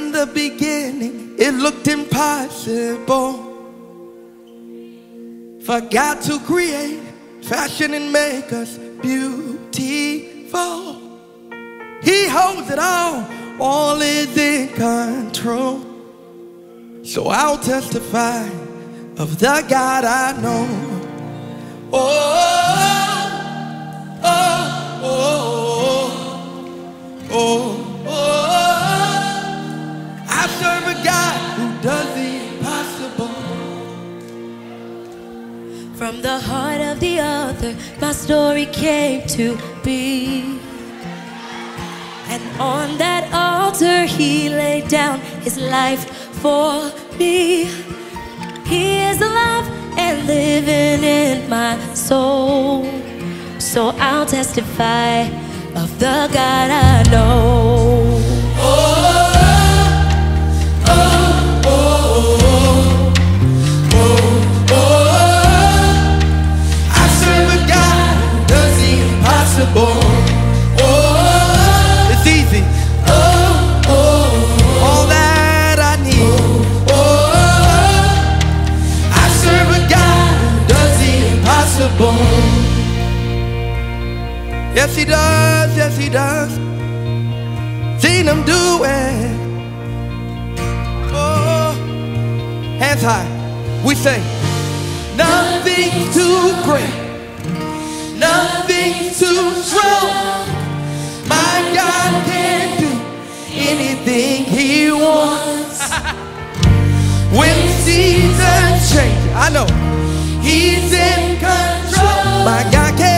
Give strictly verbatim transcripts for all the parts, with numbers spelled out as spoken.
In the beginning, it looked impossible for God to create, fashion, and make us beautiful. He holds it all, all is in control. So I'll testify of the God I know. Oh, oh, oh, oh, oh, oh. I serve a God who does the impossible. From the heart of the author, my story came to be. And on that altar, he laid down his life for me. He is alive and living in my soul. So I'll testify of the God I know. Oh, oh, oh, oh, oh, oh. I serve a God who does the impossible. Oh, it's easy. Oh, oh, all that I need. Oh, I serve a God who does the impossible. Yes, he does, yes, he does. Seen him do it. Oh, hands high. We say, nothing's too great, nothing's too strong. My God can do anything he wants. When seasons change, I know he's in control. My God can.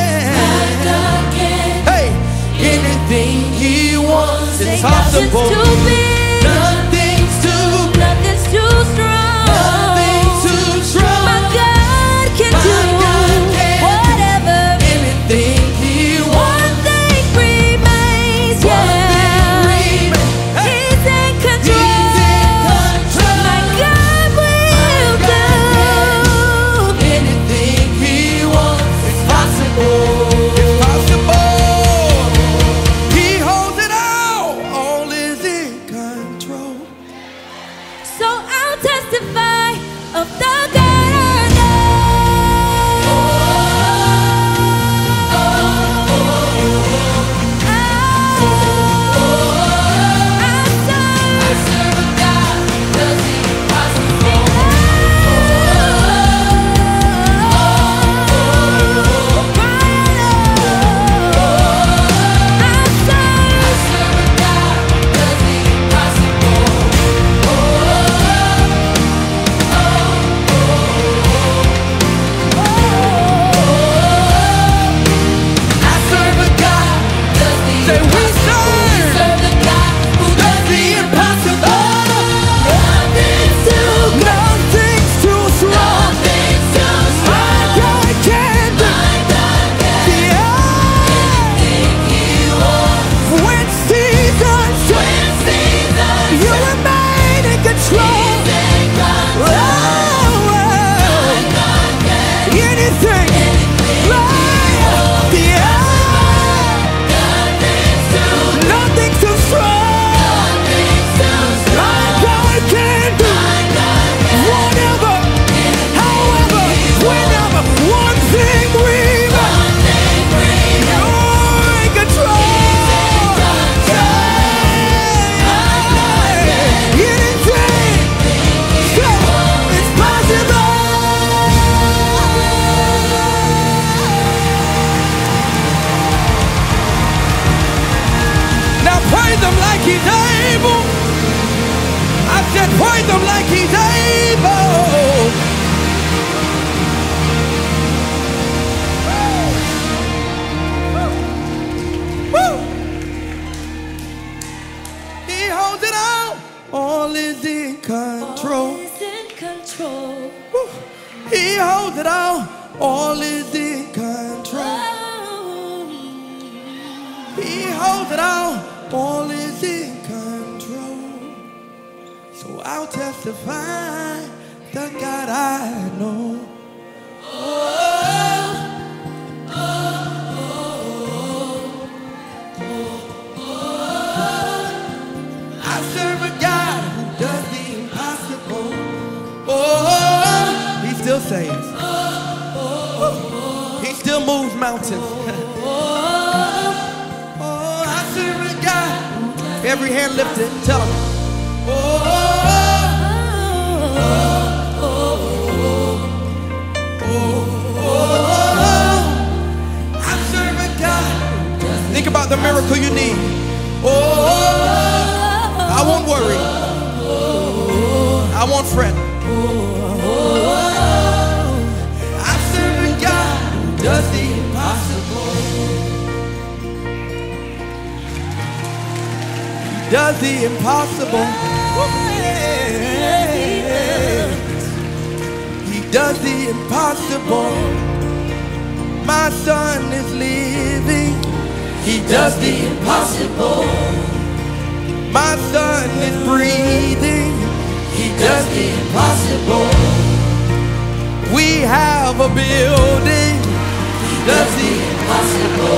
Anything he wants is possible. Nothing's too, nothing's too strong. Nothing's too strong. My God can My do God can whatever. Anything he wants. One thing remains, One yeah. thing remains. He's in control. He's in control. My God will My God do anything he wants is possible. It's possible. So I'll testify of the God I know. I serve a God who does the impossible. I serve a God who does the impossible. He's able. I said praise him like he's able. Woo. Woo. He holds it all. All is in control. All is in control. Woo. He holds it all. All is in control. He holds it all. All is in control. So I'll testify the God I know. Oh, oh, oh, oh, oh. I serve a God saves. He still moves mountains. Oh, I serve a God. Every hand lifted, tell him. Oh, oh, oh, oh, I serve a God. Think about the miracle you need. Oh, I won't worry. I won't fret. I serve a God who does the impossible. He does the impossible. He does the impossible. My son is living. He does the impossible. My son is breathing. He does the impossible. We have a building. He does the impossible.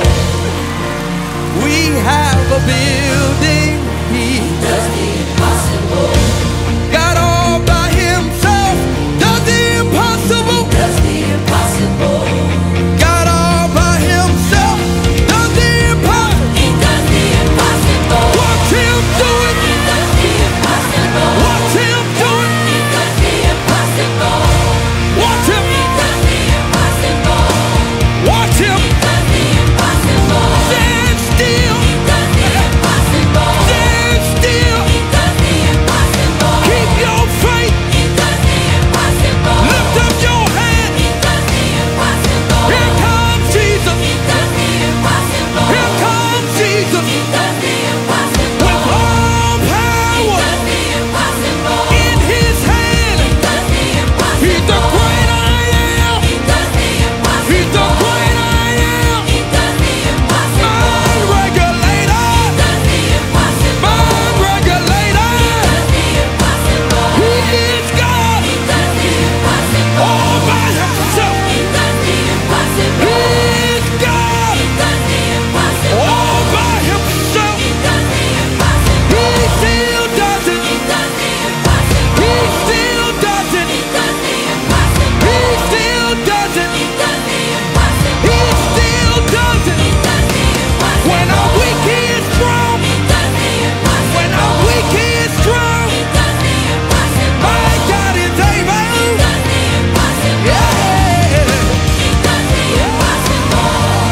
We have a building. He does the impossible. God all by himself does the impossible. Does the impossible. God all by himself does the impossible. He does the impossible. Watch him do it. He does the impossible. Watch him do it. He does the impossible. Watch him. He does the impossible. Watch him. He does the impossible. Stand still. He does the impossible. Stand still. He does the impossible. Keep your faith. He does the impossible. Lift up your hand. He does the impossible. Here comes Jesus. He does the impossible. Here comes Jesus. He does the impossible. With all power. He does the impossible. In his hand. He does the impossible. He's the great I am. He does the impossible. He's the great I am. He does the impossible. Mind regulator. He does the impossible. Mind regulator. He does the impossible. He is God. He does the impossible. All by himself. He does the impossible. He is God. He does the impossible. All by himself. He does the impossible. He still does it. He does the impossible. He still does it. He does the impossible. He still does it. He does the impossible. He still does it. He does the impossible. When I'm weak, he is strong. He does the impossible. When I'm weak, he is strong. He does the impossible. My God is able. He does the impossible. Yeah. He does the impossible.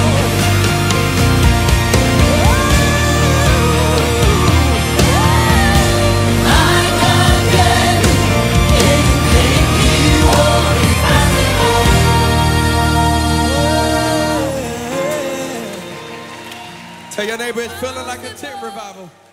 My God can anything he wants is possible. Tell your neighbor it's feeling like a tent revival.